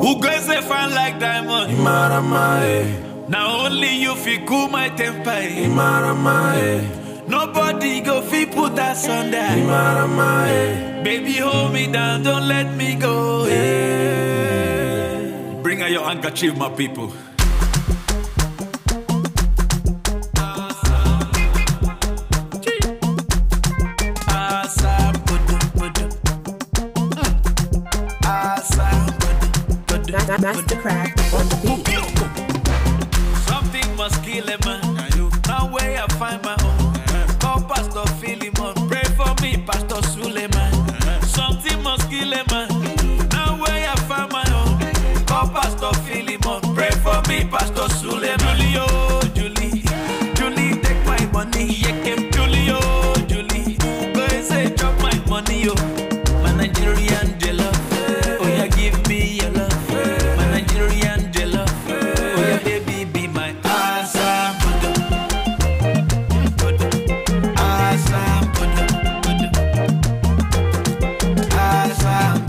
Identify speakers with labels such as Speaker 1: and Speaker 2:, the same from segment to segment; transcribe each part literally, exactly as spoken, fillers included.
Speaker 1: Who goes a fan like diamond?
Speaker 2: Imarama,
Speaker 1: Now only you feel cool my temper.
Speaker 2: Imarama,
Speaker 1: Nobody go fit put us under.
Speaker 2: Imarama,
Speaker 1: Baby, hold me down, don't let me go. Yeah. Bring out your handkerchief, my people.
Speaker 3: Mastercraft on the beat.
Speaker 1: Something must kill a man. Now where I find my own. Call Pastor Philemon. Pray for me, Pastor Suleiman. Something must kill a man. Now where I find my own. Call Pastor Philemon. Pray for me, Pastor Suleiman. Julie, oh, Julie. Julie, take my money. Yeah, came Julie, oh, Julie. Go and say, drop my money, oh. My Nigerian jailer. Oh, yeah, give me your love. Nigerian jailer. Oh yeah, baby, be my awesome. Awesome. Awesome.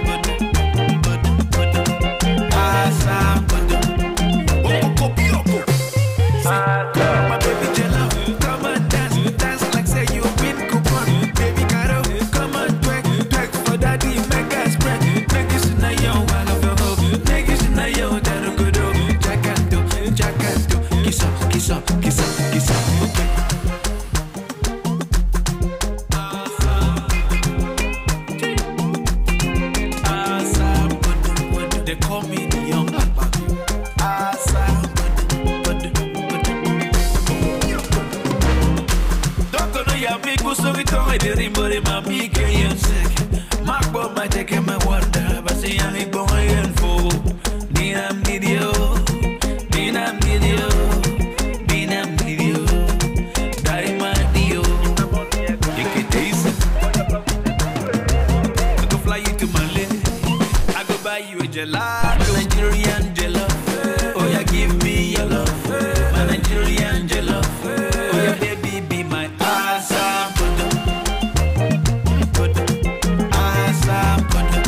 Speaker 1: Awesome. My baby jailer, come and dance, dance like say you win coupon. Baby Caro, come and twerk, twerk for daddy, make us spread. Make this in a young one of your hope. Na yo daro godo, jackanto, jackanto, kiss up, kiss up, kiss up, kiss up. They call me the young papa. Don't go no ya make us so we don't the rimbo de my big and sick. Mark boy my take my wonder, but say I'm going and for. Binam video, binam video, binam video, diamond dio. You can taste it. I go fly you to Malay. I go buy you a gelato. Nigerian jollof. Oh yeah, give me your love. My Nigerian jollof. Oh yeah, baby, be my awesome. Awesome.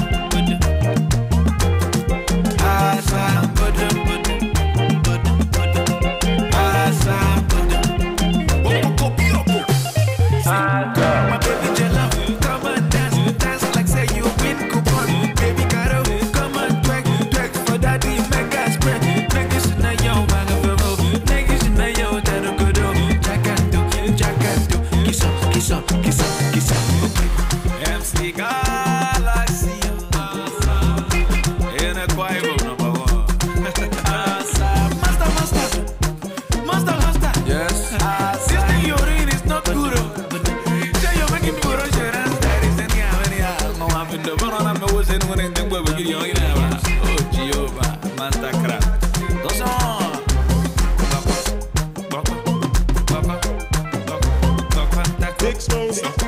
Speaker 1: My baby jailer, come and dance, dance like say you win coupon. Baby Caro, come and twerk, twerk for daddy, make us spread. Make this in a young bag of a rope. Make this in a young daro godo. Jackanto, jackanto, kiss up, kiss up, kiss up, kiss up. M C Galaxy, in a quiet number one. Master, master, master, master.
Speaker 2: yes,
Speaker 1: This thing you're in is not good. Say you're making people rush your hands. There is any any no I'm in the one I'm always in when I'm going to get you in. Oh Jehovah, Mastercraft. Those on. Baka, baka, baka, baka, baka, baka.
Speaker 4: Big Smoke.